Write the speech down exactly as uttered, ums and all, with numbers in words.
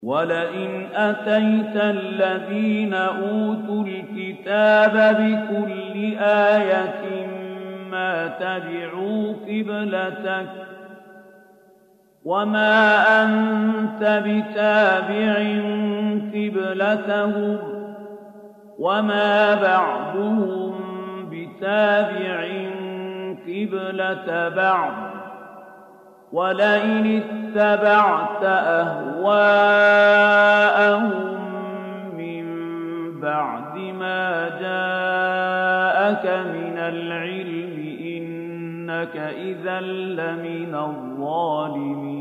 وَلَئِنْ أَتَيْتَ الَّذِينَ أُوتُوا الْكِتَابَ بِكُلِّ آيَةٍ مَّا تَبِعُوا قِبْلَتَكَ ۚ وَمَا أَنتَ بِتَابِعٍ قِبْلَتَهُمْ ۚ وَمَا بَعْضُهُم بِتَابِعٍ قِبْلَةَ بَعْضٍ ۚ وَلَئِنِ اتَّبَعْتَ أَهْوَاءَهُم مِّن بَعْدِ مَا جَاءَكَ مِنَ الْعِلْمِ إِنَّكَ إِذًا لَّمِنَ الظَّالِمِينَ